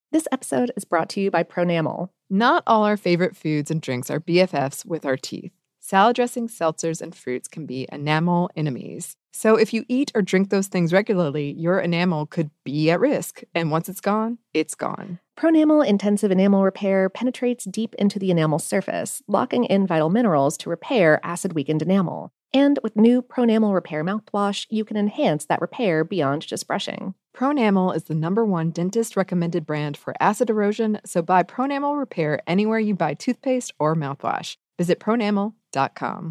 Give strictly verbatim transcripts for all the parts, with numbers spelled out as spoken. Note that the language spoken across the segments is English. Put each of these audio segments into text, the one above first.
This episode is brought to you by Pronamel. Not all our favorite foods and drinks are B F Fs with our teeth. Salad dressings, seltzers, and fruits can be enamel enemies. So if you eat or drink those things regularly, your enamel could be at risk. And once it's gone, it's gone. Pronamel Intensive Enamel Repair penetrates deep into the enamel surface, locking in vital minerals to repair acid-weakened enamel. And with new Pronamel Repair mouthwash, you can enhance that repair beyond just brushing. Pronamel is the number one dentist-recommended brand for acid erosion, so buy Pronamel Repair anywhere you buy toothpaste or mouthwash. Visit pronamel dot com.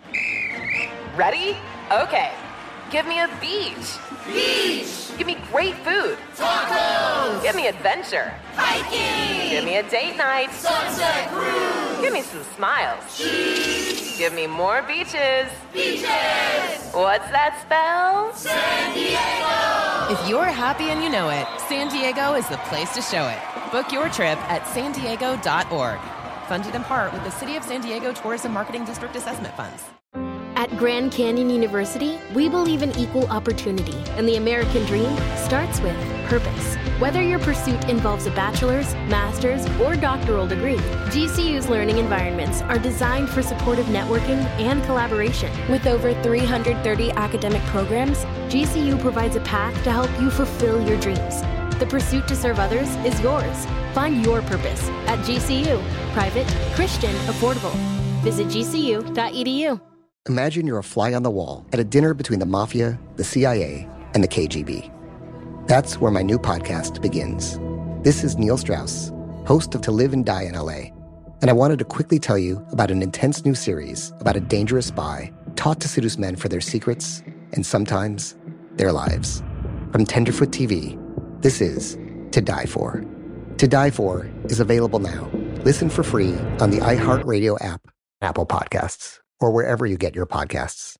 Ready? Okay. Give me a beach. Beach! Give me great food. Tacos! Give me adventure. Hiking! Give me a date night. Sunset cruise! Give me some smiles. Cheese! Give me more beaches. Beaches! What's that spell? San Diego! If you're happy and you know it, San Diego is the place to show it. Book your trip at san diego dot org. Funded in part with the City of San Diego Tourism Marketing District Assessment Funds. At Grand Canyon University, we believe in equal opportunity, and the American dream starts with purpose. Whether your pursuit involves a bachelor's, master's, or doctoral degree, G C U's learning environments are designed for supportive networking and collaboration. With over three hundred thirty academic programs, G C U provides a path to help you fulfill your dreams. The pursuit to serve others is yours. Find your purpose at G C U. Private, Christian, affordable. Visit g c u dot e d u. Imagine you're a fly on the wall at a dinner between the mafia, the C I A, and the K G B. That's where my new podcast begins. This is Neil Strauss, host of To Live and Die in L A, and I wanted to quickly tell you about an intense new series about a dangerous spy taught to seduce men for their secrets and sometimes their lives. From Tenderfoot T V, this is To Die For. To Die For is available now. Listen for free on the iHeartRadio app, Apple Podcasts, or wherever you get your podcasts.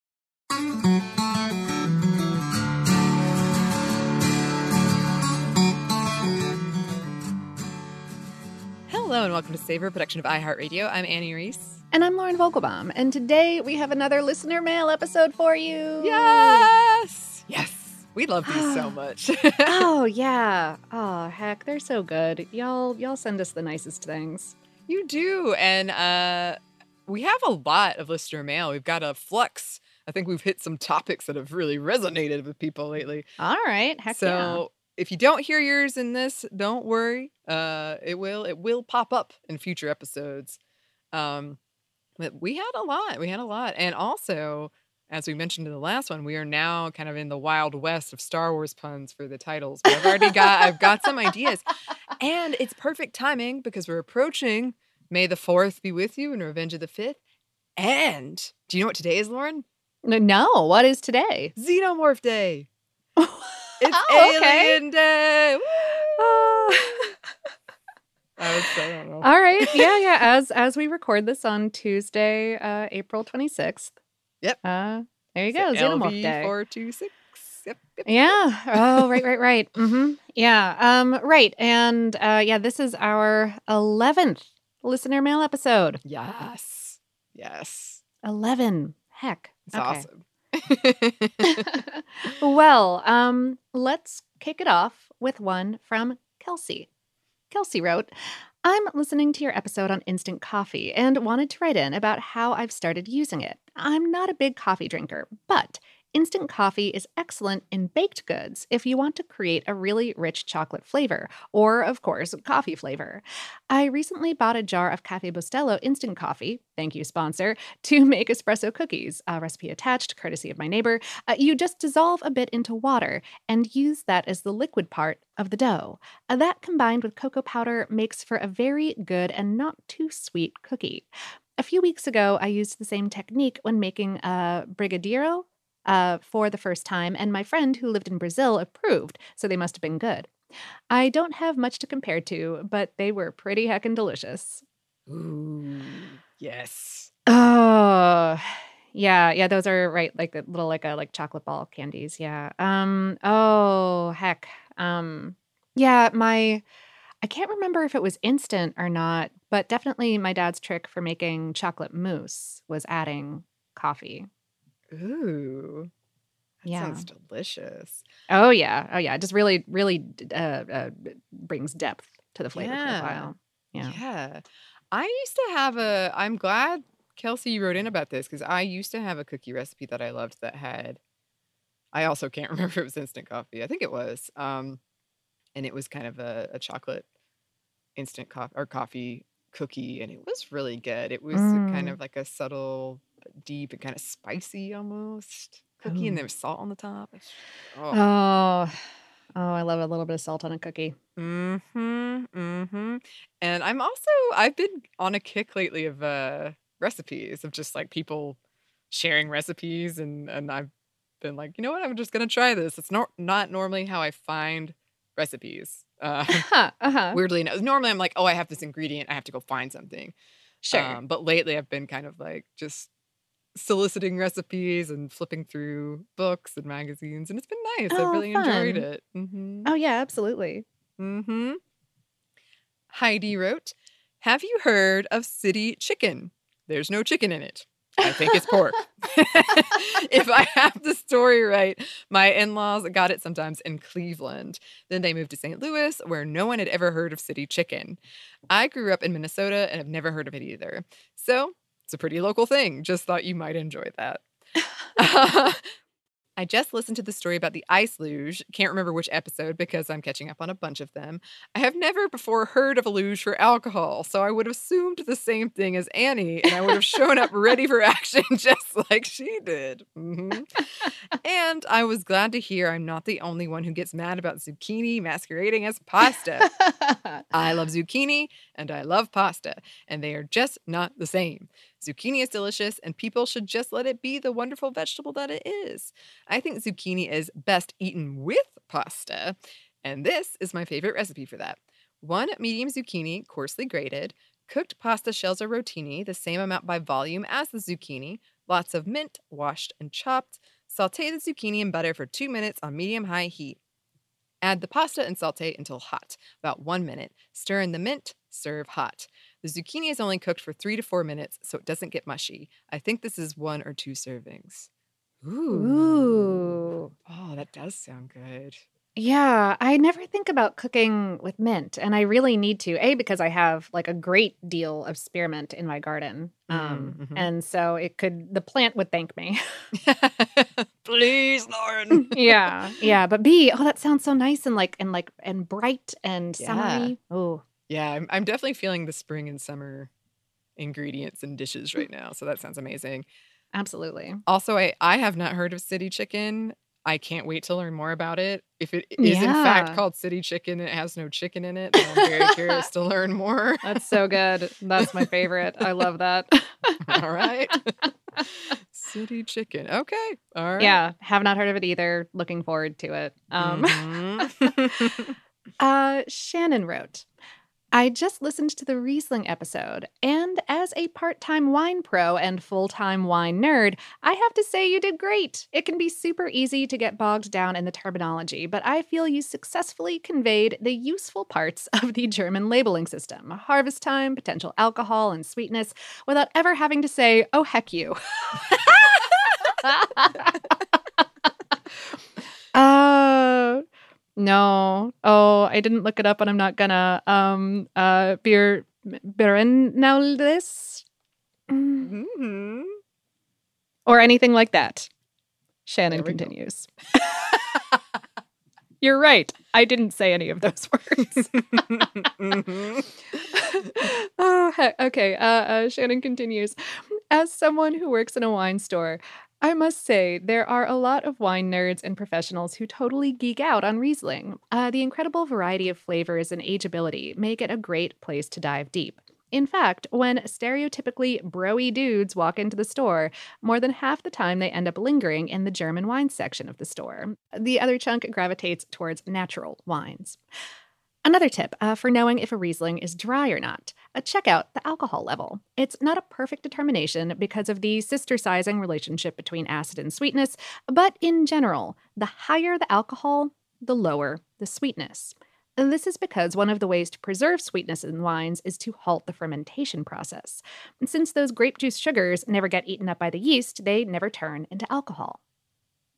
Hello and welcome to Savor, a production of iHeartRadio. I'm Annie Reese. And I'm Lauren Vogelbaum. And today we have another listener mail episode for you. Yes! Yes! We love these so much. Oh, yeah. Oh, heck, they're so good. Y'all, y'all send us the nicest things. You do. And uh, we have a lot of listener mail. We've got a flux. I think we've hit some topics that have really resonated with people lately. All right. Heck so yeah. If you don't hear yours in this, don't worry. Uh, it will it will pop up in future episodes. Um, but we had a lot. We had a lot. And also, as we mentioned in the last one, we are now kind of in the Wild West of Star Wars puns for the titles. But I've already got I've got some ideas. And it's perfect timing because we're approaching May the fourth be with you and Revenge of the fifth. And do you know what today is, Lauren? No, what is today? Xenomorph Day. It's Oh, okay. Alien Day. Uh, I was so, I don't know. all right. Yeah, yeah. As as we record this on Tuesday, uh, April twenty-sixth. Yep. Uh, there you go. So Xenomorph Day. L V four two six. Yep, yep. Yeah. Oh, right, right, right. Mm-hmm. Yeah. Um, right. And uh, yeah, this is our eleventh listener mail episode. Yes. Yes. eleven. Heck. It's Okay. awesome. Well, um, let's kick it off with one from Kelsey. Kelsey wrote, I'm listening to your episode on instant coffee and wanted to write in about how I've started using it. I'm not a big coffee drinker, but instant coffee is excellent in baked goods if you want to create a really rich chocolate flavor, or, of course, coffee flavor. I recently bought a jar of Cafe Bustelo instant coffee, thank you, sponsor, to make espresso cookies, a recipe attached, courtesy of my neighbor. Uh, you just dissolve a bit into water and use that as the liquid part of the dough. Uh, that combined with cocoa powder makes for a very good and not too sweet cookie. A few weeks ago, I used the same technique when making a brigadeiro uh, for the first time, and my friend who lived in Brazil approved, so they must have been good. I don't have much to compare to, but they were pretty heckin' delicious. Ooh, yes. Oh, yeah, yeah, those are right, like the little like a like chocolate ball candies. Yeah. Um. Oh, heck. Um. Yeah, my. I can't remember if it was instant or not, but definitely my dad's trick for making chocolate mousse was adding coffee. Ooh. That Yeah. sounds delicious. Oh yeah. Oh yeah. It just really, really uh, uh, brings depth to the flavor Yeah. profile. Yeah. Yeah. I used to have a, I'm glad Kelsey you wrote in about this because I used to have a cookie recipe that I loved that had, I also can't remember if it was instant coffee. I think it was. Um, and it was kind of a, a chocolate instant coffee or coffee cookie. And it was really good. It was kind Mm. of like a subtle, deep, and kind of spicy almost cookie. And Ooh. there was salt on the top. Oh. Oh, oh, I love a little bit of salt on a cookie. Mm-hmm. Mm-hmm. And I'm also, I've been on a kick lately of uh recipes of just like people sharing recipes and and I've been like, you know what, I'm just gonna try this. It's not not normally how I find recipes. Uh Huh, uh-huh. weirdly enough. Normally I'm like, oh, I have this ingredient, I have to go find something. Sure. Um, but lately I've been kind of like just soliciting recipes and flipping through books and magazines, and it's been nice. I've Oh, really enjoyed fun. it. Mm-hmm. Oh, yeah, absolutely. Mm-hmm. Heidi wrote, have you heard of city chicken? There's no chicken in it. I think it's pork. If I have the story right, my in-laws got it sometimes in Cleveland. Then they moved to Saint Louis, where no one had ever heard of city chicken. I grew up in Minnesota and have never heard of it either. So it's a pretty local thing. Just thought you might enjoy that. I just listened to the story about the ice luge. Can't remember which episode because I'm catching up on a bunch of them. I have never before heard of a luge for alcohol, so I would have assumed the same thing as Annie, and I would have shown up ready for action just like she did. Mm-hmm. And I was glad to hear I'm not the only one who gets mad about zucchini masquerading as pasta. I love zucchini and I love pasta, and they are just not the same. Zucchini is delicious, and people should just let it be the wonderful vegetable that it is. I think zucchini is best eaten with pasta, and this is my favorite recipe for that. One medium zucchini, coarsely grated, cooked pasta shells or rotini, the same amount by volume as the zucchini, lots of mint, washed and chopped. Sauté the zucchini in butter for two minutes on medium-high heat. Add the pasta and sauté until hot, about one minute. Stir in the mint, serve hot. The zucchini is only cooked for three to four minutes, so it doesn't get mushy. I think this is one or two servings. Ooh. Ooh. Oh, that does sound good. Yeah, I never think about cooking with mint, and I really need to. A, because I have like a great deal of spearmint in my garden. Um, Mm, mhm. and so it could, the plant would thank me. Please, Lauren. Yeah, yeah. But B, oh, that sounds so nice and like, and like, and bright and Yeah. summery. Oh, Yeah, I'm, I'm definitely feeling the spring and summer ingredients and dishes right now, so that sounds amazing. absolutely. Also, I, I have not heard of city chicken. I can't wait to learn more about it. If it is in fact Yeah. called city chicken and it has no chicken in it, then I'm very curious to learn more. That's so good. That's my favorite. I love that. All right. City chicken. Okay. All right. Yeah, have not heard of it either. Looking forward to it. Um, Mhm. uh, Shannon wrote, I just listened to the Riesling episode, and as a part-time wine pro and full-time wine nerd, I have to say you did great. It can be super easy to get bogged down in the terminology, but I feel you successfully conveyed the useful parts of the German labeling system, harvest time, potential alcohol, and sweetness, without ever having to say, oh, heck you. uh... No. Oh, I didn't look it up and I'm not gonna. Um, uh, beer, Berennaulis? Mm, Mhm. or anything like that. Shannon There we go. continues. You're right. I didn't say any of those words. Mhm. Oh, heck. Okay. Uh, uh, Shannon continues. As someone who works in a wine store, I must say there are a lot of wine nerds and professionals who totally geek out on Riesling. Uh, the incredible variety of flavors and ageability make it a great place to dive deep. In fact, when stereotypically bro-y dudes walk into the store, more than half the time they end up lingering in the German wine section of the store. The other chunk gravitates towards natural wines. Another tip uh, for knowing if a Riesling is dry or not, uh, check out the alcohol level. It's not a perfect determination because of the sister-sizing relationship between acid and sweetness, but in general, the higher the alcohol, the lower the sweetness. And this is because one of the ways to preserve sweetness in wines is to halt the fermentation process. And since those grape juice sugars never get eaten up by the yeast, they never turn into alcohol.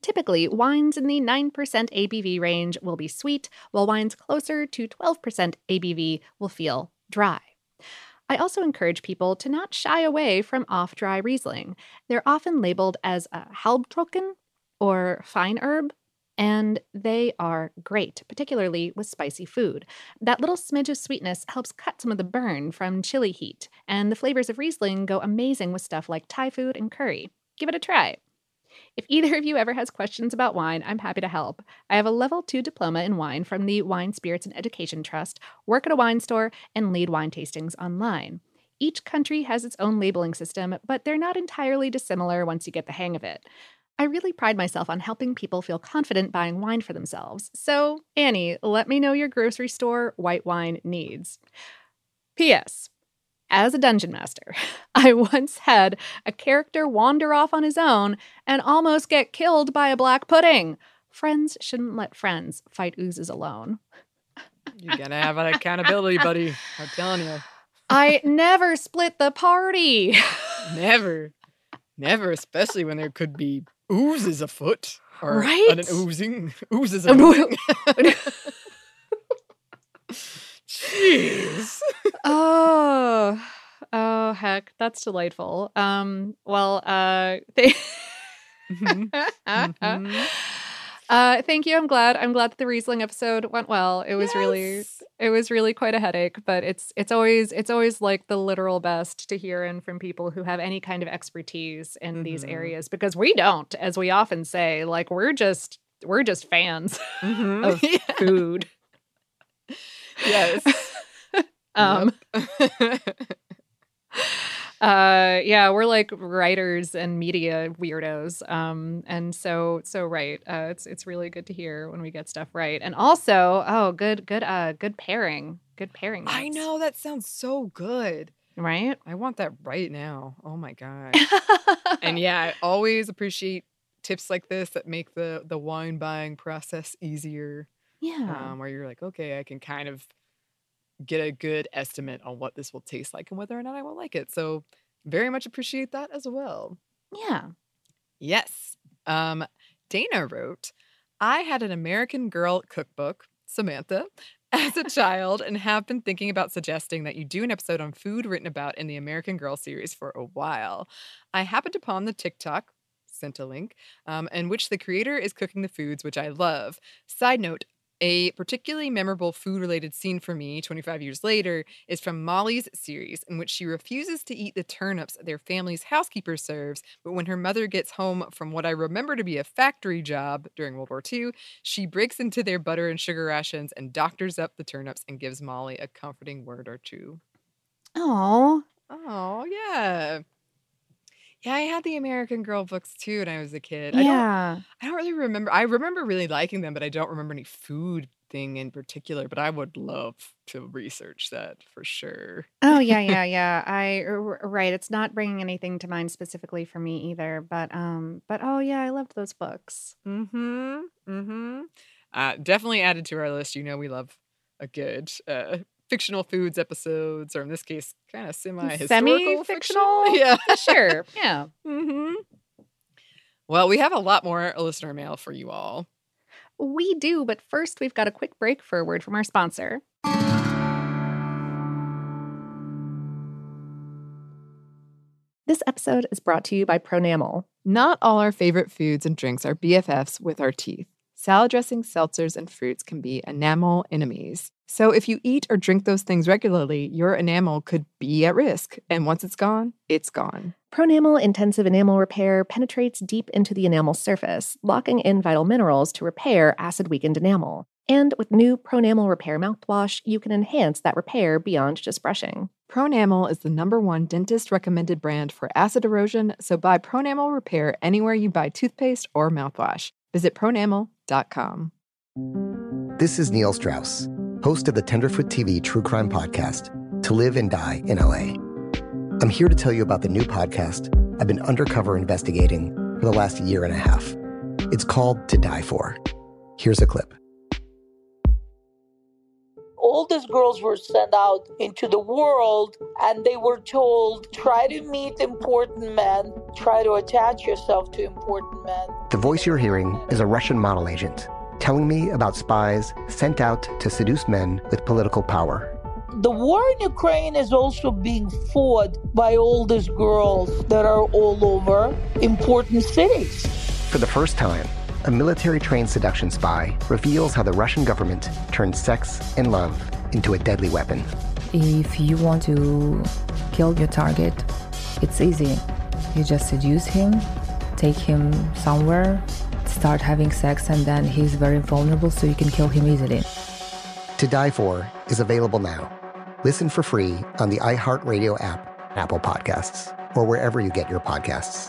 Typically, wines in the nine percent A B V range will be sweet, while wines closer to twelve percent A B V will feel dry. I also encourage people to not shy away from off-dry Riesling. They're often labeled as a Halbtrocken or fine herb, and they are great, particularly with spicy food. That little smidge of sweetness helps cut some of the burn from chili heat, and the flavors of Riesling go amazing with stuff like Thai food and curry. Give it a try. If either of you ever has questions about wine, I'm happy to help. I have a level two diploma in wine from the Wine, Spirits, and Education Trust, work at a wine store, and lead wine tastings online. Each country has its own labeling system, but they're not entirely dissimilar once you get the hang of it. I really pride myself on helping people feel confident buying wine for themselves. So, Annie, let me know your grocery store white wine needs. P S. As a dungeon master, I once had a character wander off on his own and almost get killed by a black pudding. Friends shouldn't let friends fight oozes alone. You're gonna have an accountability buddy. I'm telling you. I never split the party. Never. Never, especially when there could be oozes afoot. Or Right? An oozing. Oozes a oozing. Jeez. Oh, oh, heck, that's delightful. Um, well, uh, th- Mhm. Mhm. uh, thank you. I'm glad. I'm glad that the Riesling episode went well. It was really, Yes. it was really quite a headache, but it's, it's always, it's always like the literal best to hear in from people who have any kind of expertise in these Mhm. areas, because we don't, as we often say, like we're just, we're just fans Mhm. of food. Yes. Um, Yep. uh yeah, we're like writers and media weirdos, um and so so right, uh it's it's really good to hear when we get stuff right. And also, oh, good good uh good pairing good pairing I notes, know, that sounds so good. right? I want that right now. Oh my gosh. And yeah, I always appreciate tips like this that make the the wine buying process easier. Yeah. Um, where you're like, okay, I can kind of get a good estimate on what this will taste like and whether or not I will like it. So very much appreciate that as well. Yeah. Yes. Um, Dana wrote, I had an American Girl cookbook, Samantha, as a child and have been thinking about suggesting that you do an episode on food written about in the American Girl series for a while. I happened upon the TikTok, sent a link, um, in which the creator is cooking the foods, which I love. Side note, a particularly memorable food-related scene for me, twenty-five years later, is from Molly's series, in which she refuses to eat the turnips their family's housekeeper serves, but when her mother gets home from what I remember to be a factory job during World War Two, she breaks into their butter and sugar rations and doctors up the turnips and gives Molly a comforting word or two. Oh, Oh, yeah. Yeah, I had the American Girl books too when I was a kid. I don't yeah. I don't really remember. I remember really liking them, but I don't remember any food thing in particular, but I would love to research that for sure. Oh, yeah, yeah, yeah. I r- r- right. It's not bringing anything to mind specifically for me either, but um, but oh yeah, I loved those books. Mm-hmm. Mm-hmm. Uh, definitely added to our list. You know, we love a good uh, fictional foods episodes, or in this case, kind of semi-historical fiction. Semi-fictional? Yeah. Sure. Yeah. Mm-hmm. Well, we have a lot more listener mail for you all. We do, but first we've got a quick break for a word from our sponsor. This episode is brought to you by Pronamel. Not all our favorite foods and drinks are B F Fs with our teeth. Salad dressings, seltzers, and fruits can be enamel enemies. So if you eat or drink those things regularly, your enamel could be at risk. And once it's gone, it's gone. Pronamel Intensive Enamel Repair penetrates deep into the enamel surface, locking in vital minerals to repair acid-weakened enamel. And with new Pronamel Repair mouthwash, you can enhance that repair beyond just brushing. Pronamel is the number one dentist-recommended brand for acid erosion, so buy Pronamel Repair anywhere you buy toothpaste or mouthwash. Visit pronamel dot com. This is Neil Strauss, host of the Tenderfoot T V true crime podcast, To Live and Die in L A. I'm here to tell you about the new podcast I've been undercover investigating for the last year and a half. It's called To Die For. Here's a clip. All all these girls were sent out into the world and they were told, try to meet important men, try to attach yourself to important men. The voice you're hearing is a Russian model agent telling me about spies sent out to seduce men with political power. The war in Ukraine is also being fought by all these girls that are all over important cities. For the first time, a military-trained seduction spy reveals how the Russian government turned sex and love into a deadly weapon. If you want to kill your target, it's easy. You just seduce him, take him somewhere, start having sex, and then he's very vulnerable, so you can kill him easily. To Die For is available now. Listen for free on the iHeartRadio app, Apple Podcasts, or wherever you get your podcasts.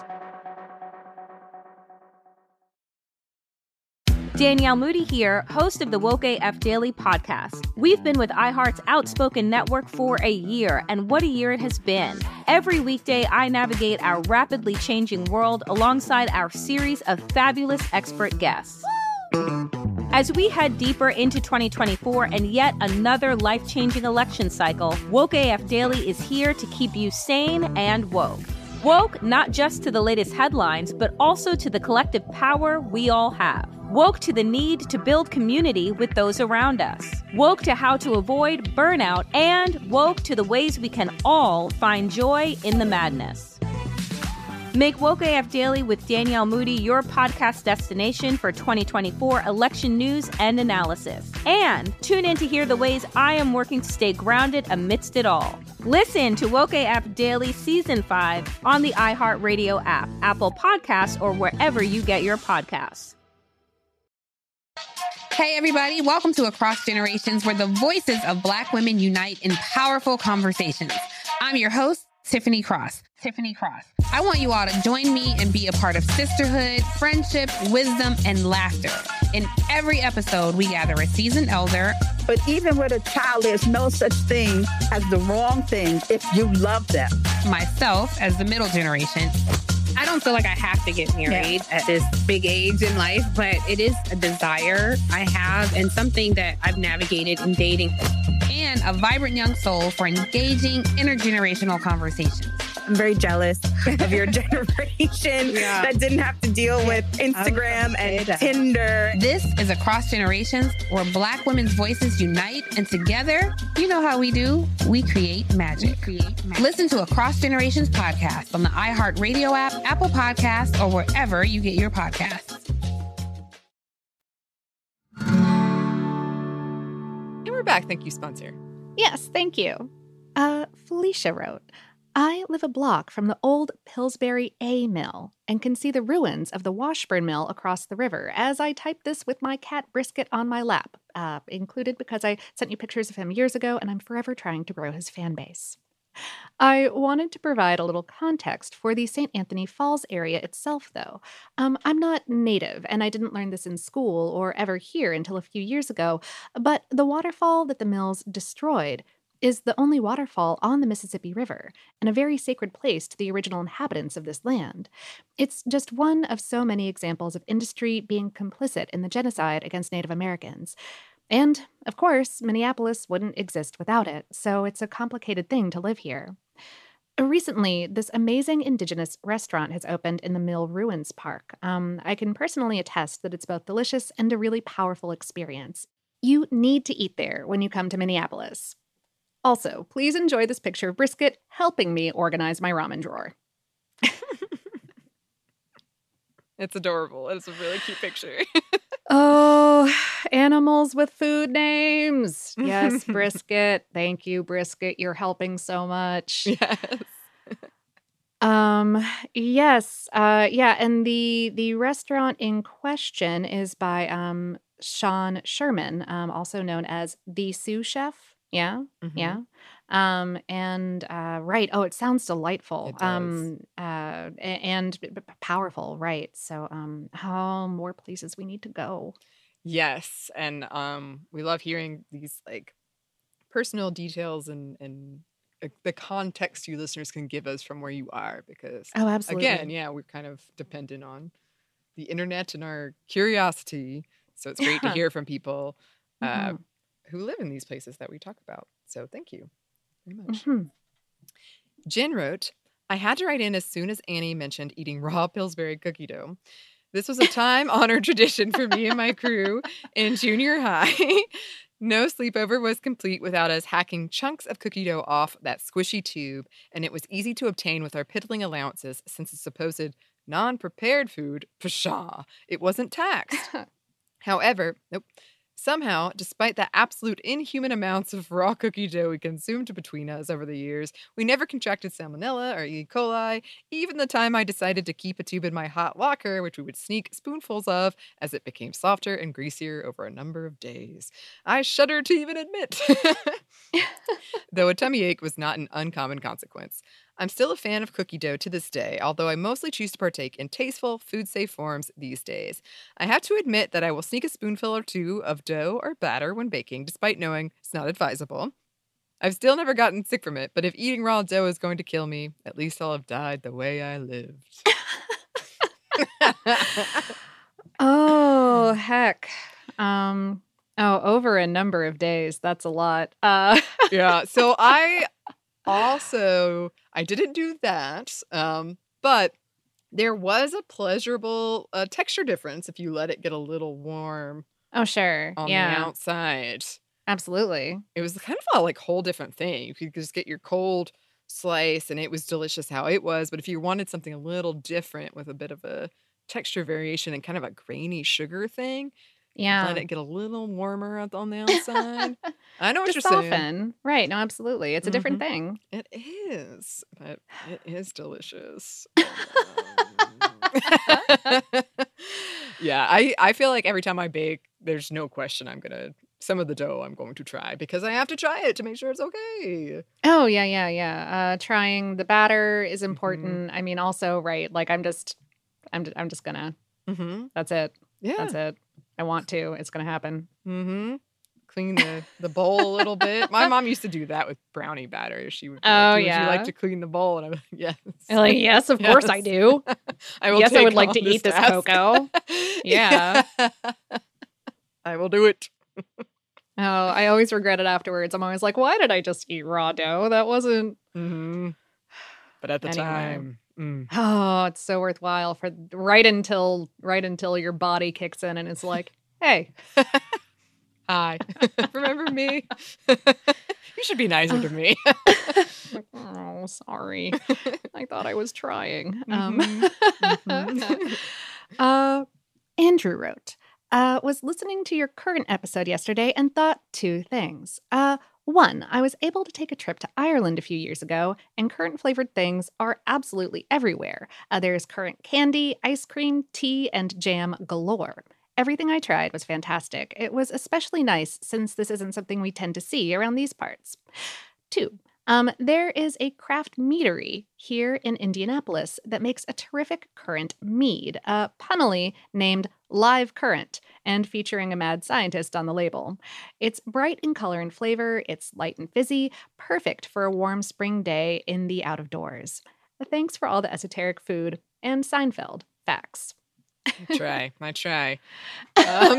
Danielle Moody here, host of the Woke A F Daily podcast. We've been with iHeart's Outspoken Network for a year, and what a year it has been. Every weekday, I navigate our rapidly changing world alongside our series of fabulous expert guests. As we head deeper into twenty twenty-four and yet another life-changing election cycle, Woke A F Daily is here to keep you sane and woke. Woke not just to the latest headlines, but also to the collective power we all have. Woke to the need to build community with those around us. Woke to how to avoid burnout, and woke to the ways we can all find joy in the madness. Make Woke A F Daily with Danielle Moody your podcast destination for twenty twenty-four election news and analysis. And tune in to hear the ways I am working to stay grounded amidst it all. Listen to Woke A F Daily Season five on the iHeartRadio app, Apple Podcasts, or wherever you get your podcasts. Hey, everybody. Welcome to Across Generations, where the voices of Black women unite in powerful conversations. I'm your host, Tiffany Cross. Tiffany Cross. I want you all to join me and be a part of sisterhood, friendship, wisdom, and laughter. In every episode, we gather a seasoned elder. But even with a child, there's no such thing as the wrong thing if you love them. Myself as the middle generation. I don't feel like I have to get married yeah. at this big age in life, but it is a desire I have and something that I've navigated in dating. And a vibrant young soul for engaging intergenerational conversations. I'm very jealous of your generation yeah. that didn't have to deal with Instagram and Tinder. This is Across Generations, where Black women's voices unite, and together, you know how we do, we create magic. We create magic. Listen to Across Generations podcast on the iHeartRadio app, Apple Podcasts, or wherever you get your podcasts. And we're back. Thank you, sponsor. Yes, thank you. Uh, Felicia wrote, I live a block from the old Pillsbury A mill and can see the ruins of the Washburn mill across the river as I type this with my cat Brisket on my lap, uh, included because I sent you pictures of him years ago and I'm forever trying to grow his fan base. I wanted to provide a little context for the Saint Anthony Falls area itself, though. Um, I'm not native, and I didn't learn this in school or ever here until a few years ago, but the waterfall that the mills destroyed is the only waterfall on the Mississippi River, and a very sacred place to the original inhabitants of this land. It's just one of so many examples of industry being complicit in the genocide against Native Americans. And, of course, Minneapolis wouldn't exist without it, so it's a complicated thing to live here. Recently, this amazing indigenous restaurant has opened in the Mill Ruins Park. Um, I can personally attest that it's both delicious and a really powerful experience. You need to eat there when you come to Minneapolis. Also, please enjoy this picture of Brisket helping me organize my ramen drawer. It's adorable. It's a really cute picture. Oh, animals with food names. Yes, Brisket. Thank you, Brisket. You're helping so much. Yes. Um, yes. Uh, yeah, and the the restaurant in question is by um Sean Sherman, um, also known as the Sous Chef. Yeah, mm-hmm. yeah. Um, and uh, right. Oh, it sounds delightful. It does. Um, uh, and b- b- powerful. Right. So, um, oh, more places we need to go. Yes, and um, we love hearing these like personal details and and uh, the context you listeners can give us from where you are, because oh, absolutely. Again, yeah, we're kind of dependent on the internet and our curiosity, so it's great to hear from people. Uh, mm-hmm. who live in these places that we talk about. So thank you very much. Mm-hmm. Jen wrote, I had to write in as soon as Annie mentioned eating raw Pillsbury cookie dough. This was a time-honored tradition for me and my crew in junior high. No sleepover was complete without us hacking chunks of cookie dough off that squishy tube, and it was easy to obtain with our piddling allowances since the supposed non-prepared food, pshaw, it wasn't taxed. However, nope. Somehow, despite the absolute inhuman amounts of raw cookie dough we consumed between us over the years, we never contracted salmonella or E. coli, even the time I decided to keep a tube in my hot locker, which we would sneak spoonfuls of as it became softer and greasier over a number of days. I shudder to even admit. Though a tummy ache was not an uncommon consequence. I'm still a fan of cookie dough to this day, although I mostly choose to partake in tasteful, food-safe forms these days. I have to admit that I will sneak a spoonful or two of dough or batter when baking, despite knowing it's not advisable. I've still never gotten sick from it, but if eating raw dough is going to kill me, at least I'll have died the way I lived. Oh, heck. Um, oh, over a number of days. That's a lot. Uh, yeah, so I... Also, I didn't do that, um, but there was a pleasurable uh, texture difference if you let it get a little warm. Oh, sure. On yeah. the outside. Absolutely. It was kind of a like whole different thing. You could just get your cold slice and it was delicious how it was. But if you wanted something a little different with a bit of a texture variation and kind of a grainy sugar thing, yeah, let it get a little warmer on the outside. I know what Just you're soften. saying. Right. No, absolutely. It's a different Mhm. thing. It is, but it is delicious. Yeah, I, I feel like every time I bake, there's no question I'm going to, some of the dough I'm going to try because I have to try it to make sure it's okay. Oh, yeah, yeah, yeah. Uh, trying the batter is important. I mean, also, right, like I'm just, I'm, I'm just gonna, Mm-hmm. that's it. Yeah. That's it. I want to. It's gonna happen. Mm-hmm. Clean the, the bowl a little bit. My mom used to do that with brownie batter. She would be Oh, like, "Would yeah. you like to clean the bowl?" And I'm like, yes. I'm like, yes, of course I Yes. do. I will yes, I take would like on to eat this task. cocoa. Yeah. I will do it. Oh, I always regret it afterwards. I'm always like, why did I just eat raw dough? That wasn't. Mm-hmm. But at the Anyway. time, mm. Oh, it's so worthwhile for right until right until your body kicks in and it's like, hey, Hi, remember me? You should be nicer to me. Like, oh, sorry. I thought I was trying. Mhm. Um, uh, Andrew wrote, uh, was listening to your current episode yesterday and thought two things. Uh, one, I was able to take a trip to Ireland a few years ago, and currant flavored things are absolutely everywhere. Uh, there's currant candy, ice cream, tea, and jam galore. Everything I tried was fantastic. It was especially nice since this isn't something we tend to see around these parts. Two, um, there is a craft meadery here in Indianapolis that makes a terrific currant mead, uh, punnily named Live Currant, and featuring a mad scientist on the label. It's bright in color and flavor, it's light and fizzy, perfect for a warm spring day in the out of doors. Thanks for all the esoteric food and Seinfeld facts. I try. I try. Um,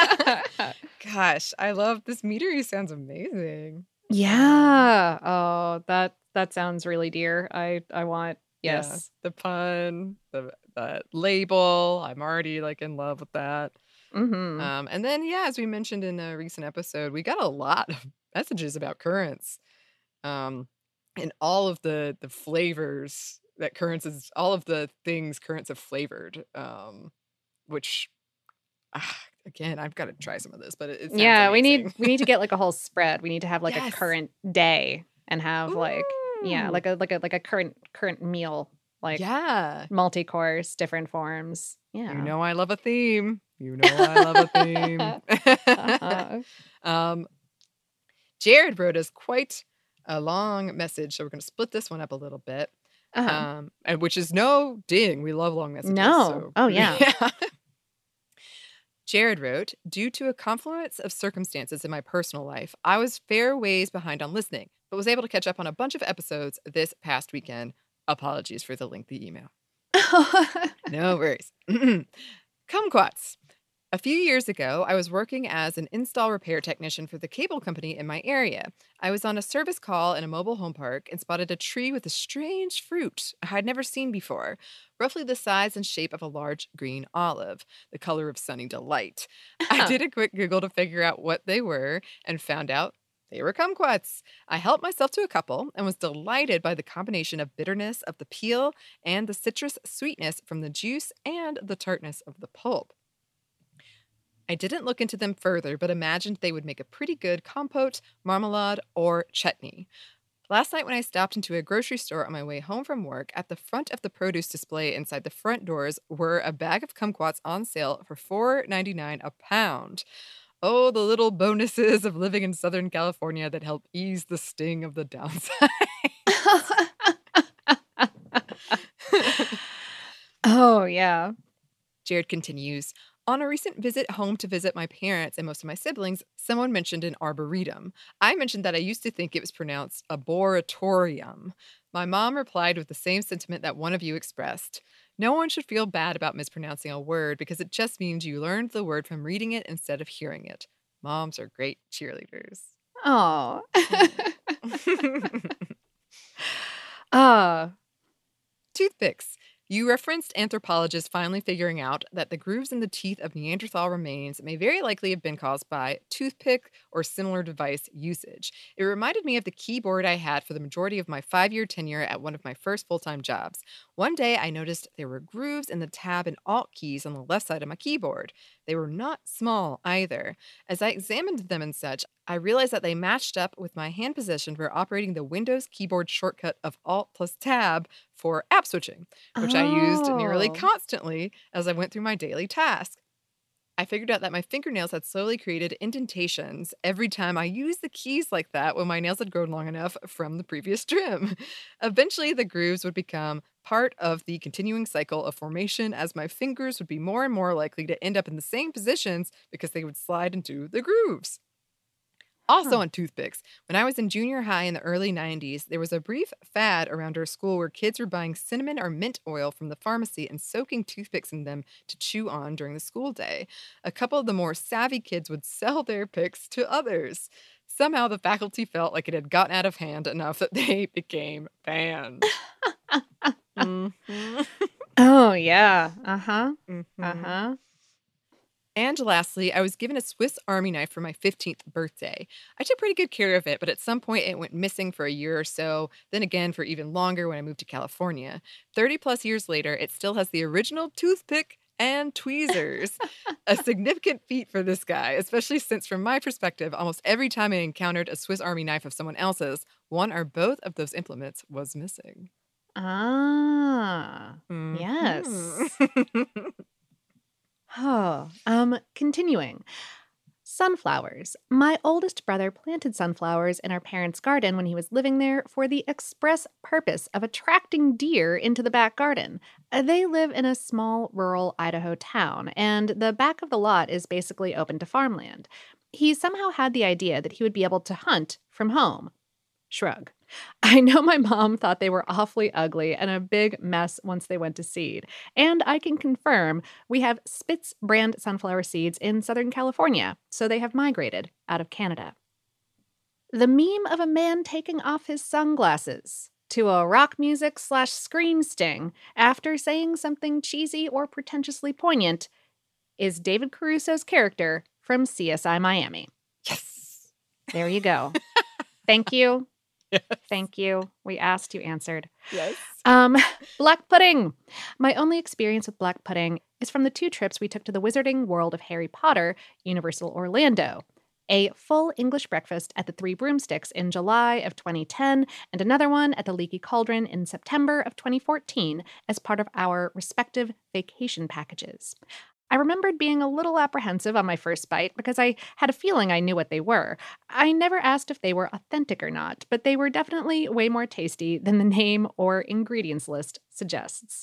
gosh, I love this meadery. Sounds amazing. Yeah. Oh, that that sounds really dear. I I want yes. Yeah, the pun, the, the label. I'm already like in love with that. Mm-hmm. Um, and then, yeah, as we mentioned in a recent episode, we got a lot of messages about currants, um, and all of the the flavors that currants is, all of the things currants have flavored, um, which. Ah, again, I've got to try some of this, but it, it sounds Yeah, we amazing. need we need to get like a whole spread. We need to have like Yes. a current day and have like yeah, Ooh. like a like a like a current current meal, like Yeah. multi-course, different forms. Yeah. You know I love a theme. You know I love a theme. Uh-huh. um, Jared wrote us quite a long message, so we're going to split this one up a little bit. Uh-huh. Um, and which is no ding. We love long messages. No. so- Oh, yeah. Jared wrote, due to a confluence of circumstances in my personal life, I was fair ways behind on listening, but was able to catch up on a bunch of episodes this past weekend. Apologies for the lengthy email. No worries. Kumquats. A few years ago, I was working as an install repair technician for the cable company in my area. I was on a service call in a mobile home park and spotted a tree with a strange fruit I had never seen before, roughly the size and shape of a large green olive, the color of sunny delight. I did a quick Google to figure out what they were and found out they were kumquats. I helped myself to a couple and was delighted by the combination of bitterness of the peel and the citrus sweetness from the juice and the tartness of the pulp. I didn't look into them further, but imagined they would make a pretty good compote, marmalade, or chutney. Last night when I stopped into a grocery store on my way home from work, at the front of the produce display inside the front doors were a bag of kumquats on sale for four ninety-nine a pound. Oh, the little bonuses of living in Southern California that help ease the sting of the downside. Oh, yeah. Jared continues, on a recent visit home to visit my parents and most of my siblings, someone mentioned an arboretum. I mentioned that I used to think it was pronounced arboretorium. My mom replied with the same sentiment that one of you expressed. No one should feel bad about mispronouncing a word because it just means you learned the word from reading it instead of hearing it. Moms are great cheerleaders. Oh. Ah. Toothpicks. You referenced anthropologists finally figuring out that the grooves in the teeth of Neanderthal remains may very likely have been caused by toothpick or similar device usage. It reminded me of the keyboard I had for the majority of my five-year tenure at one of my first full-time jobs. One day, I noticed there were grooves in the tab and alt keys on the left side of my keyboard. They were not small either. As I examined them and such, I realized that they matched up with my hand position for operating the Windows keyboard shortcut of Alt plus Tab for app switching, which I used nearly Oh. constantly as I went through my daily task. I figured out that my fingernails had slowly created indentations every time I used the keys like that when my nails had grown long enough from the previous trim. Eventually, the grooves would become part of the continuing cycle of formation as my fingers would be more and more likely to end up in the same positions because they would slide into the grooves. Also on toothpicks, when I was in junior high in the early nineties, there was a brief fad around our school where kids were buying cinnamon or mint oil from the pharmacy and soaking toothpicks in them to chew on during the school day. A couple of the more savvy kids would sell their picks to others. Somehow the faculty felt like it had gotten out of hand enough that they became banned. Mhm. Oh, yeah. Uh-huh. Mhm. Uh-huh. And lastly, I was given a Swiss Army knife for my fifteenth birthday. I took pretty good care of it, but at some point it went missing for a year or so, then again for even longer when I moved to California. thirty plus years later, it still has the original toothpick and tweezers. A significant feat for this guy, especially since from my perspective, almost every time I encountered a Swiss Army knife of someone else's, one or both of those implements was missing. Ah. Yes. Mhm. Oh, um, continuing. Sunflowers. My oldest brother planted sunflowers in our parents' garden when he was living there for the express purpose of attracting deer into the back garden. Uh, They live in a small rural Idaho town, and the back of the lot is basically open to farmland. He somehow had the idea that he would be able to hunt from home. Shrug. I know my mom thought they were awfully ugly and a big mess once they went to seed. And I can confirm we have Spitz brand sunflower seeds in Southern California, so they have migrated out of Canada. The meme of a man taking off his sunglasses to a rock music slash scream sting after saying something cheesy or pretentiously poignant is David Caruso's character from C S I Miami. Yes. There you go. Thank you. Yes. Thank you. We asked, you answered. Yes. Um, black pudding. My only experience with black pudding is from the two trips we took to the Wizarding World of Harry Potter, Universal Orlando. A full English breakfast at the Three Broomsticks in July of twenty ten, and another one at the Leaky Cauldron in September of twenty fourteen as part of our respective vacation packages. I remembered being a little apprehensive on my first bite because I had a feeling I knew what they were. I never asked if they were authentic or not, but they were definitely way more tasty than the name or ingredients list suggests.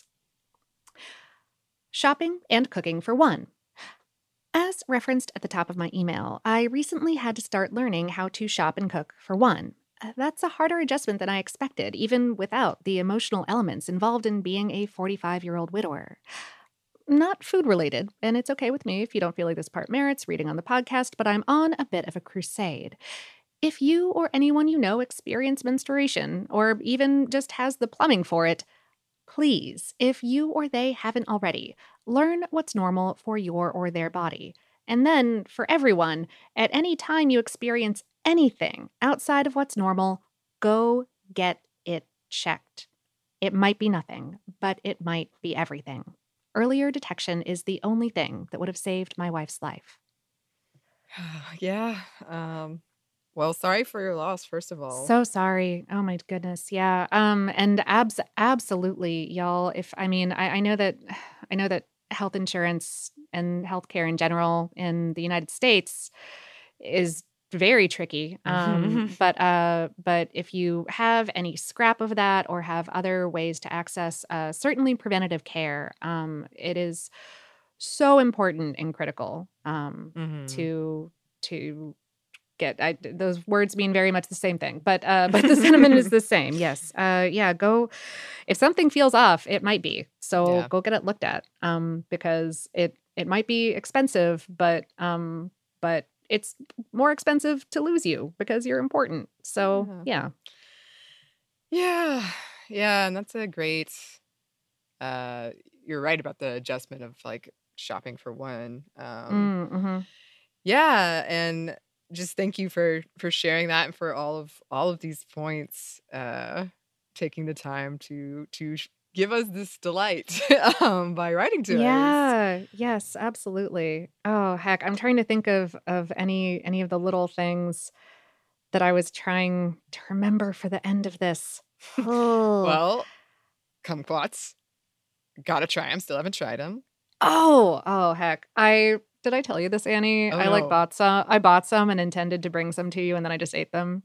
Shopping and cooking for one. As referenced at the top of my email, I recently had to start learning how to shop and cook for one. Uh, That's a harder adjustment than I expected, even without the emotional elements involved in being a forty-five-year-old widower. not food related, and it's okay with me if you don't feel like this part merits reading on the podcast, but I'm on a bit of a crusade. If you or anyone you know experience menstruation, or even just has the plumbing for it, please, if you or they haven't already, learn what's normal for your or their body. And then, for everyone, at any time you experience anything outside of what's normal, go get it checked. It might be nothing, but it might be everything. Earlier detection is the only thing that would have saved my wife's life. Yeah. Um, well, sorry for your loss, first of all. So sorry. Oh my goodness. Yeah. Um, and abs absolutely, y'all. If I mean, I, I know that I know that health insurance and healthcare in general in the United States is very tricky. Um, but uh, but if you have any scrap of that or have other ways to access uh, certainly preventative care, um, it is so important and critical um, Mhm. to to get. I, those words mean very much the same thing, but uh, but the sentiment is the same. Yes. Uh, yeah. Go. If something feels off, it might be. So Yeah. go get it looked at um, because it it might be expensive, but um, but it's more expensive to lose you because you're important. So yeah. Yeah. Yeah. And that's a great, uh, you're right about the adjustment of like shopping for one. Um, Mm, mm-hmm. yeah. And just thank you for, for sharing that and for all of, all of these points, uh, taking the time to, to sh- give us this delight, um, by writing to us. Yeah. Yes, absolutely. Oh, heck. I'm trying to think of of any any of the little things that I was trying to remember for the end of this. Oh. Well, kumquats. Gotta try them. Still haven't tried them. Oh, oh, heck. I did I tell you this, Annie? Oh, I like no. bought some. I bought some and intended to bring some to you, and then I just ate them.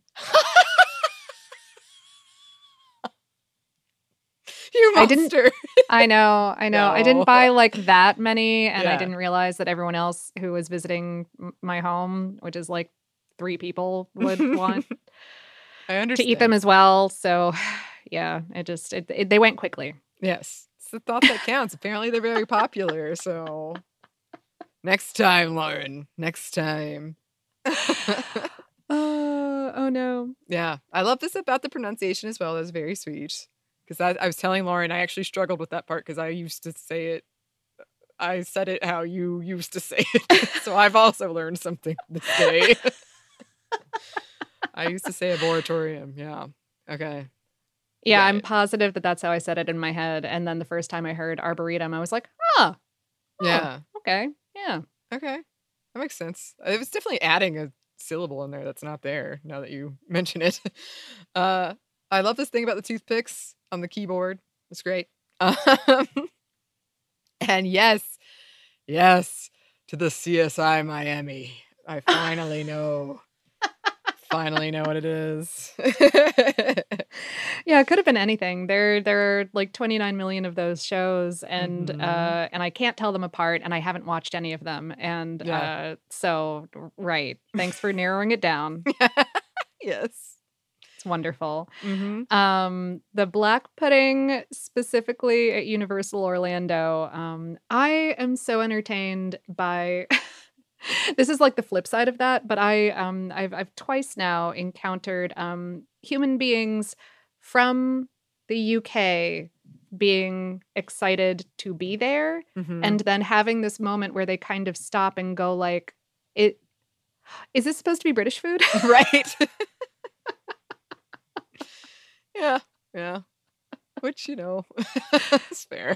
You I didn't. monster. I know. I know. I No. didn't buy like that many, and I Yeah. didn't realize that everyone else who was visiting m- my home, which is like three people, would want I to understand. eat them as well. So, yeah, it just it, it, they went quickly. Yes. It's the thought that counts. Apparently they're very popular, so next time, Lauren. Next time. Oh, oh no. Yeah. I love this about the pronunciation as well. That's very sweet. Because I, I was telling Lauren, I actually struggled with that part because I used to say it. I said it how you used to say it. So I've also learned something this day. I used to say arboretorium. Yeah. Okay. Yeah, Got I'm it. positive that that's how I said it in my head. And then the first time I heard arboretum, I was like, oh, oh, Yeah. okay, yeah. Okay. That makes sense. It was definitely adding a syllable in there that's not there now that you mention it. Uh, I love this thing about the toothpicks on the keyboard. It's great. Um, and yes, yes, to the C S I Miami. I finally know. Finally know what it is. Yeah, it could have been anything. There there are like twenty-nine million of those shows, and Mhm. uh and I can't tell them apart, and I haven't watched any of them. And Yeah. uh so right. Thanks for narrowing it down. Yes. It's wonderful. Mm-hmm. Um, the black pudding specifically at Universal Orlando. Um, I am so entertained by this is like the flip side of that, but I um I've I've twice now encountered um human beings from the U K being excited to be there Mhm. and then having this moment where they kind of stop and go like, it is this supposed to be British food? Right. Yeah. Yeah. Which, you know, is fair.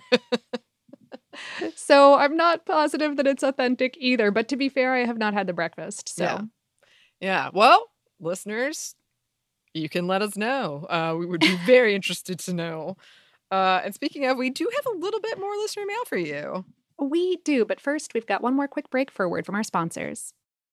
So I'm not positive that it's authentic either. But to be fair, I have not had the breakfast. So Yeah. Yeah. Well, listeners, you can let us know. Uh, we would be very interested to know. Uh, and speaking of, we do have a little bit more listener mail for you. we do. But first, we've got one more quick break for a word from our sponsors.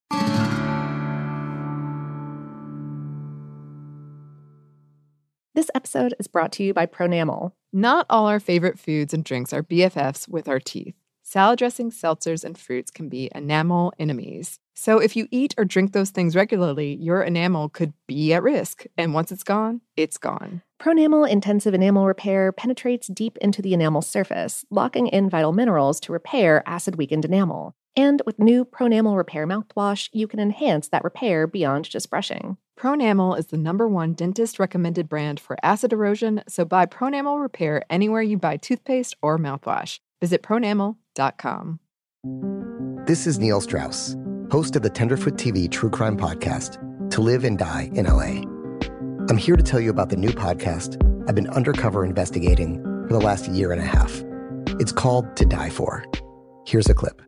This episode is brought to you by Pronamel. Not all our favorite foods and drinks are B F Fs with our teeth. Salad dressings, seltzers, and fruits can be enamel enemies. So if you eat or drink those things regularly, your enamel could be at risk. And once it's gone, it's gone. Pronamel Intensive Enamel Repair penetrates deep into the enamel surface, locking in vital minerals to repair acid-weakened enamel. And with new Pronamel Repair mouthwash, you can enhance that repair beyond just brushing. Pronamel is the number one dentist-recommended brand for acid erosion, so buy Pronamel Repair anywhere you buy toothpaste or mouthwash. Visit pronamel dot com. This is Neil Strauss, host of the Tenderfoot T V true crime podcast, To Live and Die in L A. I'm here to tell you about the new podcast I've been undercover investigating for the last year and a half. It's called To Die For. Here's a clip.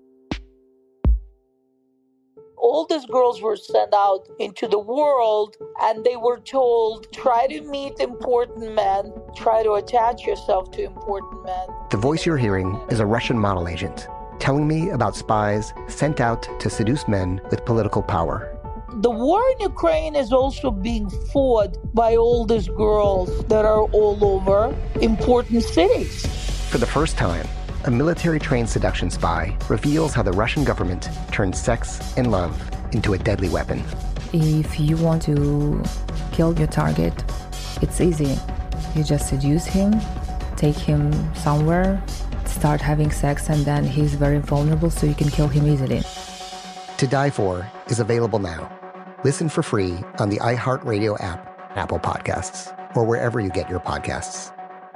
All these girls were sent out into the world and they were told, try to meet important men, try to attach yourself to important men. The voice you're hearing is a Russian model agent telling me about spies sent out to seduce men with political power. The war in Ukraine is also being fought by all these girls that are all over important cities. For the first time, a military-trained seduction spy reveals how the Russian government turned sex and love into a deadly weapon. If you want to kill your target, it's easy. You just seduce him, take him somewhere, start having sex, and then he's very vulnerable, so you can kill him easily. To Die For is available now. Listen for free on the iHeartRadio app, Apple Podcasts, or wherever you get your podcasts.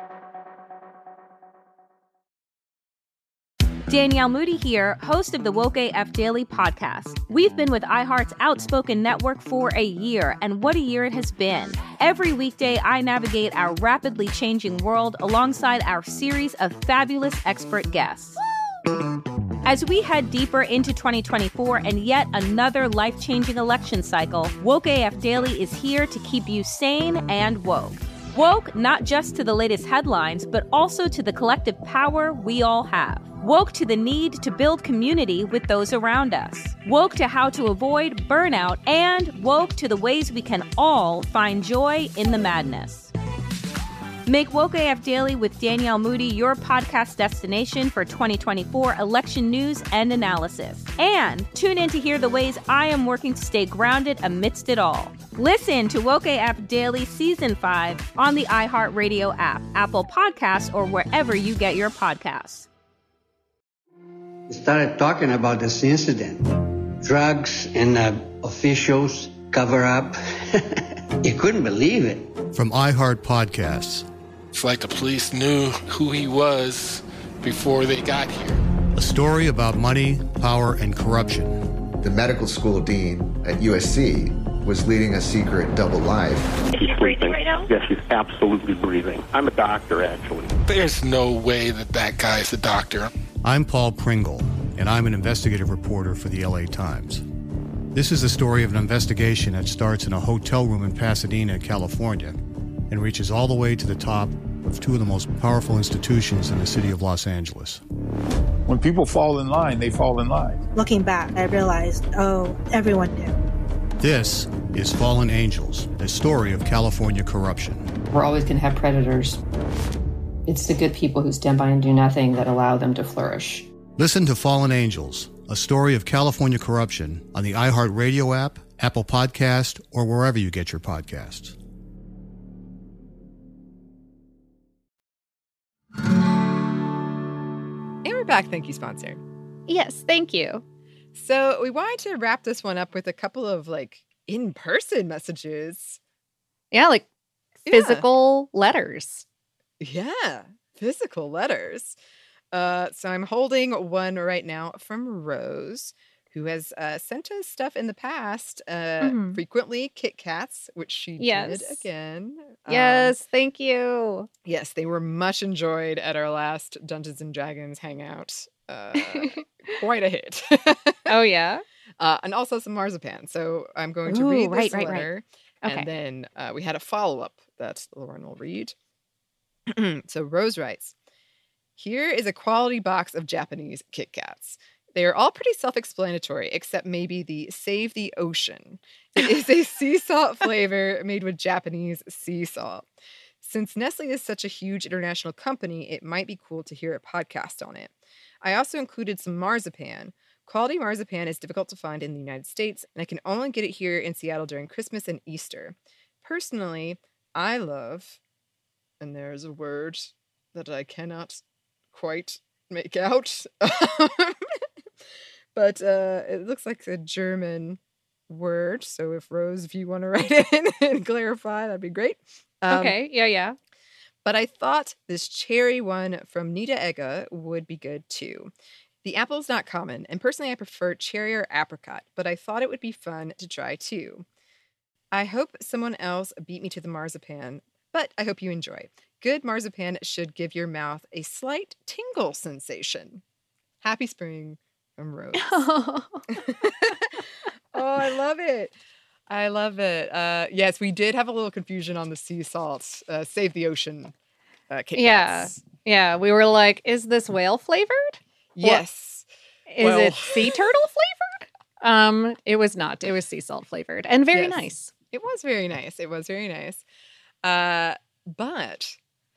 Danielle Moody here, host of the Woke A F Daily podcast. We've been with iHeart's Outspoken Network for a year, and what a year it has been. Every weekday, I navigate our rapidly changing world alongside our series of fabulous expert guests. As we head deeper into twenty twenty-four and yet another life-changing election cycle, Woke A F Daily is here to keep you sane and woke. Woke not just to the latest headlines, but also to the collective power we all have. Woke to the need to build community with those around us. Woke to how to avoid burnout, and woke to the ways we can all find joy in the madness. Make Woke A F Daily with Danielle Moody your podcast destination for twenty twenty-four election news and analysis. And tune in to hear the ways I am working to stay grounded amidst it all. Listen to Woke A F Daily Season five on the iHeartRadio app, Apple Podcasts, or wherever you get your podcasts. We started talking about this incident. Drugs and uh, officials cover up. You couldn't believe it. From iHeart Podcasts. It's like the police knew who he was before they got here. A story about money, power, and corruption. The medical school dean at U S C was leading a secret double life. He's breathing right now? Yes, he's absolutely breathing. I'm a doctor, actually. There's no way that that guy's a doctor. I'm Paul Pringle, and I'm an investigative reporter for the L A Times. This is the story of an investigation that starts in a hotel room in Pasadena, California, and reaches all the way to the top of two of the most powerful institutions in the city of Los Angeles. When people fall in line, they fall in line. Looking back, I realized, oh, everyone knew. This is Fallen Angels, a story of California corruption. We're always going to have predators. It's the good people who stand by and do nothing that allow them to flourish. Listen to Fallen Angels, a story of California corruption on the iHeartRadio app, Apple Podcast, or wherever you get your podcasts. And we're back. Thank you, sponsor. Yes, thank you. So we wanted to wrap this one up with a couple of like in-person messages. Yeah, like physical yeah. letters. Yeah, physical letters. Uh, so I'm holding one right now from Rose, who has uh, sent us stuff in the past, uh, mm-hmm. frequently Kit Kats, which she yes. did again. Yes, um, thank you. Yes, they were much enjoyed at our last Dungeons and Dragons hangout. Uh, quite a hit. Oh, yeah? Uh, and also some marzipan. So I'm going to Ooh, read right, this right, letter. Right. Okay. And then uh, we had a follow-up that Lauren will read. So Rose writes, here is a quality box of Japanese Kit Kats. They are all pretty self-explanatory, except maybe the Save the Ocean. It is a sea salt flavor made with Japanese sea salt. Since Nestle is such a huge international company, it might be cool to hear a podcast on it. I also included some marzipan, Quality marzipan is difficult to find in the United States, and I can only get it here in Seattle during Christmas and Easter. Personally, I love, and there's a word that I cannot quite make out, but uh, it looks like a German word. So if Rose, if you want to write in and clarify, that'd be great. Um, okay, yeah, yeah. But I thought this cherry one from Niederegger would be good too. The apple is not common, and personally I prefer cherry or apricot, but I thought it would be fun to try too. I hope someone else beat me to the marzipan, but I hope you enjoy. Good marzipan should give your mouth a slight tingle sensation. Happy spring from Rose. Oh, I love it. I love it. Uh, yes, we did have a little confusion on the sea salt. Uh, Save the Ocean uh, Kit Yeah. Kats. Yeah. We were like, is this whale flavored? Yes. Is Well- it sea turtle flavored? Um, it was not. It was sea salt flavored and very Yes. nice. It was very nice. It was very nice. Uh, but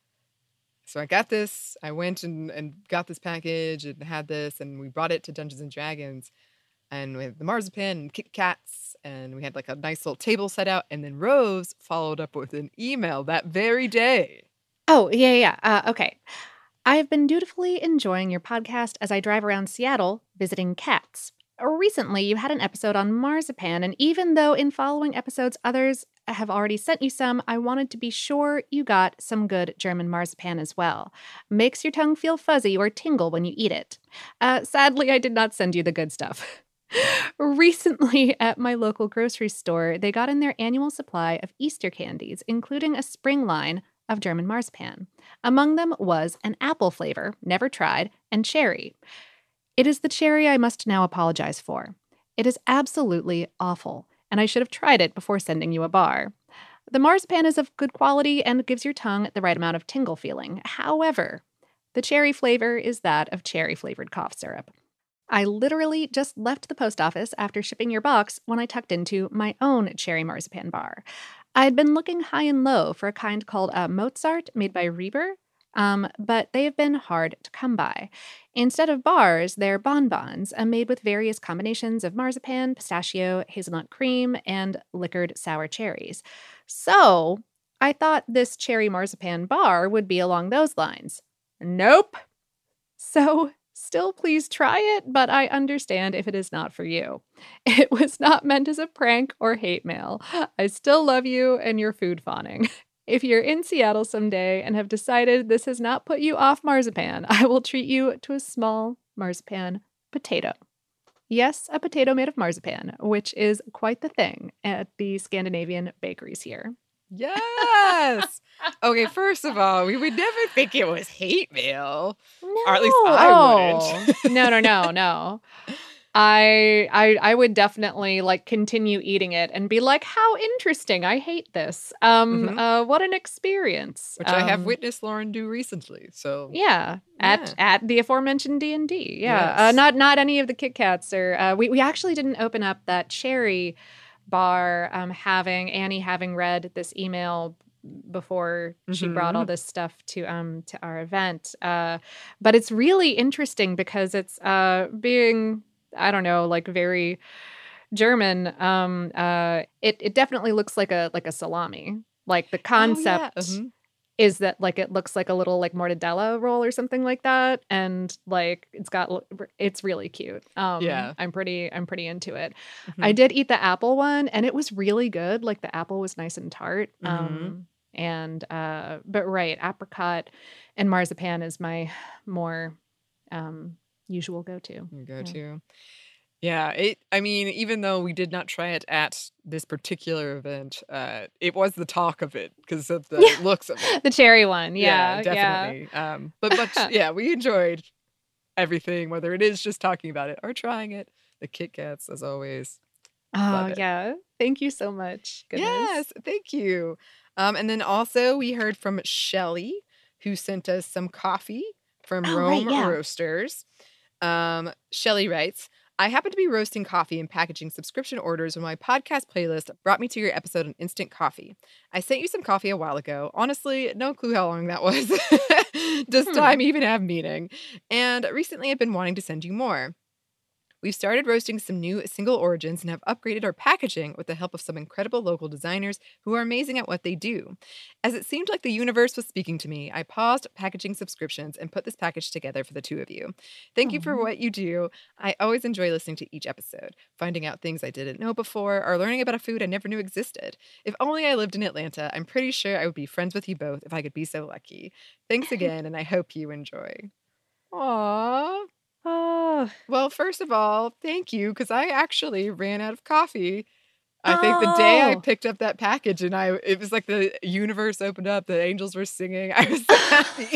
so I got this. I went and, and got this package and had this, and we brought it to Dungeons and Dragons. And we had the marzipan and Kit Kats, and we had like a nice little table set out. And then Rose followed up with an email that very day. Oh, yeah, yeah. Uh, okay. I have been dutifully enjoying your podcast as I drive around Seattle visiting cats. Recently, you had an episode on marzipan, and even though in following episodes others have already sent you some, I wanted to be sure you got some good German marzipan as well. Makes your tongue feel fuzzy or tingle when you eat it. Uh, sadly, I did not send you the good stuff. Recently, at my local grocery store, they got in their annual supply of Easter candies, including a spring line of German marzipan. Among them was an apple flavor, never tried, and cherry. It is the cherry I must now apologize for. It is absolutely awful, and I should have tried it before sending you a bar. The marzipan is of good quality and gives your tongue the right amount of tingle feeling. However, the cherry flavor is that of cherry-flavored cough syrup. I literally just left the post office after shipping your box when I tucked into my own cherry marzipan bar. I had been looking high and low for a kind called uh, Mozart made by Reber, um, but they have been hard to come by. Instead of bars, they're bonbons uh, made with various combinations of marzipan, pistachio, hazelnut cream, and liquored sour cherries. So I thought this cherry marzipan bar would be along those lines. Nope. So still, please try it, but I understand if it is not for you. It was not meant as a prank or hate mail. I still love you and your food fawning. If you're in Seattle someday and have decided this has not put you off marzipan, I will treat you to a small marzipan potato. Yes, a potato made of marzipan, which is quite the thing at the Scandinavian bakeries here. Yes. Okay, first of all, we would never think it was hate mail. No. Or at least I Oh. wouldn't. no, no, no, no. I, I I would definitely like continue eating it and be like, how interesting. I hate this. Um, Mhm. uh, what an experience. Which I have Um, witnessed Lauren do recently. So Yeah, at Yeah. at the aforementioned D and D. Yeah, Yes. uh, not not any of the Kit Kats or uh, we we actually didn't open up that cherry bar. Um, having Annie having read this email before she brought all Mhm. this stuff to um to our event. Uh, but it's really interesting because it's uh being I don't know like very German. Um, uh, it it definitely looks like a like a salami. Like the concept mhm. is that like it looks like a little like mortadella roll or something like that, and like it's got l- it's really cute. Um, Yeah. I'm pretty I'm pretty into it. Mhm. I did eat the apple one, and it was really good. Like the apple was nice and tart. Um, and uh, but right, apricot and marzipan is my more um usual go to. Your go-to. Yeah, it. I mean, even though we did not try it at this particular event, uh, it was the talk of it because of the Yeah. looks of it. The cherry one, yeah, yeah. definitely. Um, but but yeah, we enjoyed everything, whether it is just talking about it or trying it. The Kit Kats, as always. Oh Love it. yeah, thank you so much. Goodness. Yes, thank you. Um, and then also we heard from Shelly, who sent us some coffee from Oh, Rome right, yeah. Roasters. Um, Shelly writes, I happen to be roasting coffee and packaging subscription orders when my podcast playlist brought me to your episode on instant coffee. I sent you some coffee a while ago. Honestly, no clue how long that was. Does Hmm. time even have meaning? And recently I've been wanting to send you more. We've started roasting some new single origins and have upgraded our packaging with the help of some incredible local designers who are amazing at what they do. As it seemed like the universe was speaking to me, I paused packaging subscriptions and put this package together for the two of you. Thank you for what you do. I always enjoy listening to each episode, finding out things I didn't know before, or learning about a food I never knew existed. If only I lived in Atlanta, I'm pretty sure I would be friends with you both if I could be so lucky. Thanks again, and I hope you enjoy. Aww. Oh. Well, first of all, thank you, because I actually ran out of coffee. I think the day I Oh. picked up that package and I it was like the universe opened up, the angels were singing. I was so happy.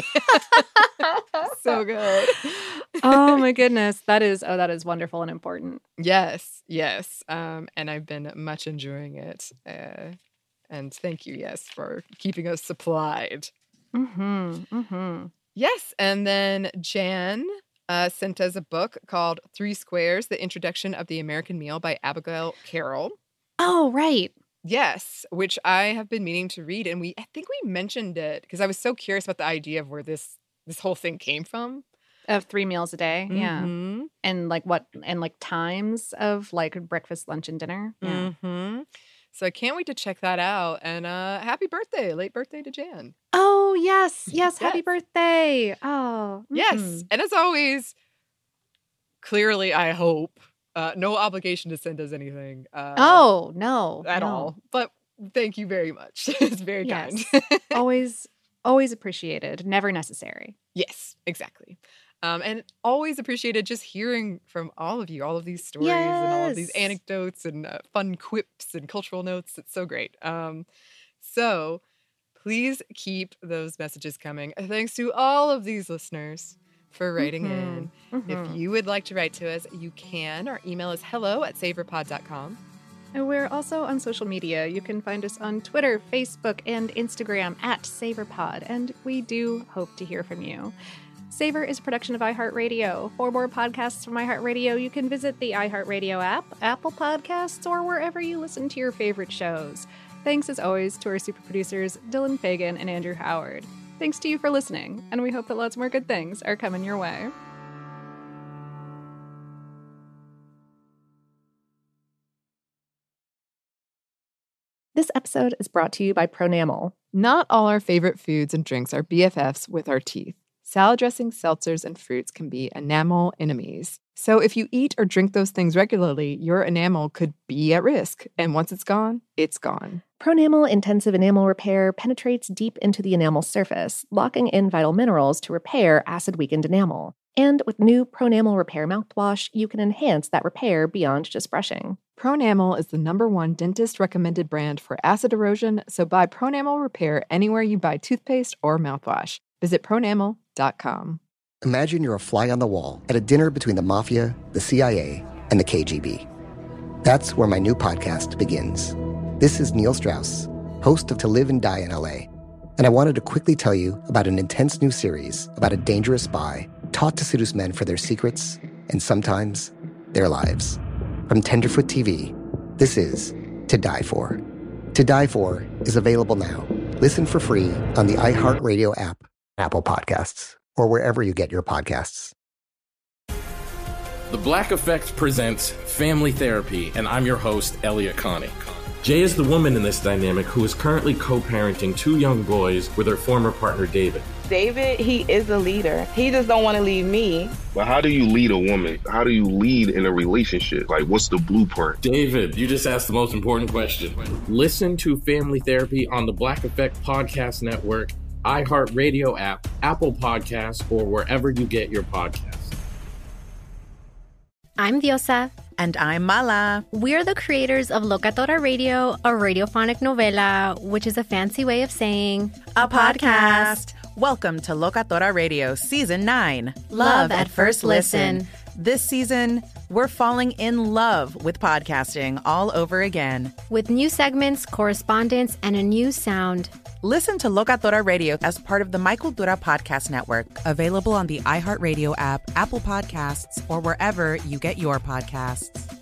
So good. Oh my goodness. That is, oh, that is wonderful and important. Yes, yes. Um, and I've been much enjoying it. Uh, and thank you, yes, for keeping us supplied. Mm-hmm. Mm-hmm. Yes, and then Jan uh, sent us a book called Three Squares, The Introduction of the American Meal by Abigail Carroll. Oh, right. Yes, which I have been meaning to read. And we I think we mentioned it because I was so curious about the idea of where this this whole thing came from. Of three meals a day. Yeah. Mhm. And like what, and like times of like breakfast, lunch, and dinner. Yeah. Mm-hmm. So I can't wait to check that out. And uh, happy birthday, late birthday to Jan. Oh, yes. Yes. Happy Yes. birthday. Oh. Yes. mhm. And as always, clearly, I hope, uh, no obligation to send us anything. Uh, Oh, no. at no. all. But thank you very much. It's very Yes. kind. always, always appreciated. Never necessary. Yes, exactly. Um, and always appreciated just hearing from all of you, all of these stories and all of these Yes. anecdotes and uh, fun quips and cultural notes. It's so great. Um, so please keep those messages coming. Thanks to all of these listeners for writing in. Mhm. If you would like to write to us, you can. Our email is hello at saverpod dot com. And we're also on social media. You can find us on Twitter, Facebook, and Instagram at SaverPod. And we do hope to hear from you. Savor is a production of iHeartRadio. For more podcasts from iHeartRadio, you can visit the iHeartRadio app, Apple Podcasts, or wherever you listen to your favorite shows. Thanks, as always, to our super producers, Dylan Fagan and Andrew Howard. Thanks to you for listening, and we hope that lots more good things are coming your way. This episode is brought to you by Pronamel. Not all our favorite foods and drinks are B F Fs with our teeth. Salad dressings, seltzers, and fruits can be enamel enemies. So if you eat or drink those things regularly, your enamel could be at risk. And once it's gone, it's gone. Pronamel Intensive Enamel Repair penetrates deep into the enamel surface, locking in vital minerals to repair acid-weakened enamel. And with new Pronamel Repair mouthwash, you can enhance that repair beyond just brushing. Pronamel is the number one dentist-recommended brand for acid erosion, so buy Pronamel Repair anywhere you buy toothpaste or mouthwash. Visit pronamel dot com. Imagine you're a fly on the wall at a dinner between the mafia, the C I A, and the K G B. That's where my new podcast begins. This is Neil Strauss, host of To Live and Die in L A, and I wanted to quickly tell you about an intense new series about a dangerous spy taught to seduce men for their secrets and sometimes their lives. From Tenderfoot T V, this is To Die For. To Die For is available now. Listen for free on the iHeartRadio app, Apple Podcasts, or wherever you get your podcasts. The Black Effect presents Family Therapy, and I'm your host, Elliot Connie. Jay is the woman in this dynamic who is currently co-parenting two young boys with her former partner, David. David, he is a leader. He just don't want to leave me. But how do you lead a woman? How do you lead in a relationship? Like, what's the blueprint? David, you just asked the most important question. Listen to Family Therapy on the Black Effect Podcast Network, iHeartRadio app, Apple Podcasts, or wherever you get your podcasts. I'm Diosa. And I'm Mala. We're the creators of Locatora Radio, a radiophonic novela, which is a fancy way of saying a podcast. Welcome to Locatora Radio Season nine. Love at First Listen. This season, we're falling in love with podcasting all over again. With new segments, correspondence, and a new sound. Listen to Locatora Radio as part of the Michael Dura Podcast Network, available on the iHeartRadio app, Apple Podcasts, or wherever you get your podcasts.